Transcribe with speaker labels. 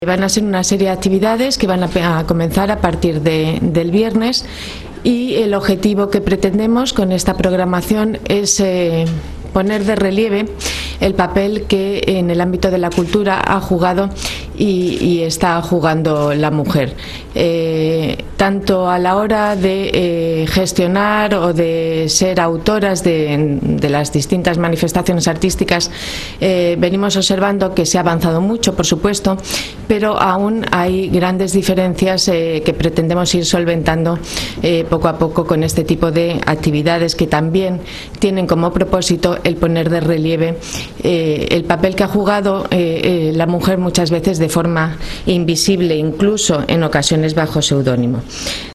Speaker 1: Van a ser una serie de actividades que van a comenzar a partir del viernes y el objetivo que pretendemos con esta programación es poner de relieve el papel que en el ámbito de la cultura ha jugado y está jugando la mujer, tanto a la hora de gestionar o de ser autoras de las distintas manifestaciones artísticas. Venimos observando que se ha avanzado mucho, por supuesto, pero aún hay grandes diferencias que pretendemos ir solventando poco a poco con este tipo de actividades que también tienen como propósito el poner de relieve el papel que ha jugado la mujer muchas veces de forma invisible, incluso en ocasiones bajo seudónimo.